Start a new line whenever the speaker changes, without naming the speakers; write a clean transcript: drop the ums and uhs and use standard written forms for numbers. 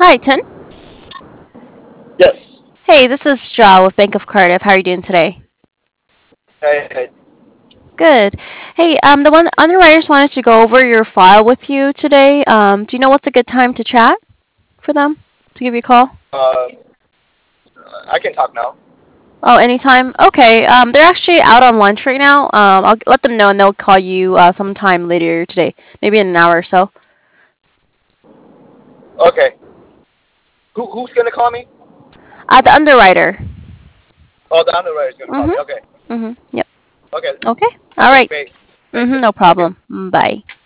Hi, Tin.
Yes.
Hey, this is Jaw with Bank of Cardiff. How are you doing today?
Hey.
Good. Hey, the one underwriters wanted to go over your file with you today. Do you know what's a good time to chat for them to give you a call?
Uh, I can talk now.
Oh, anytime. Okay. They're actually out on lunch right now. I'll let them know and they'll call you sometime later today, maybe in an hour or so.
Okay. Who's gonna call me?
The underwriter.
Oh, the underwriter's gonna call
Mhm.
me. Okay.
Mhm. Yep.
Okay.
Okay. All
Okay.
right.
Great. Thank you.
Mhm. No
Okay.
problem. Bye.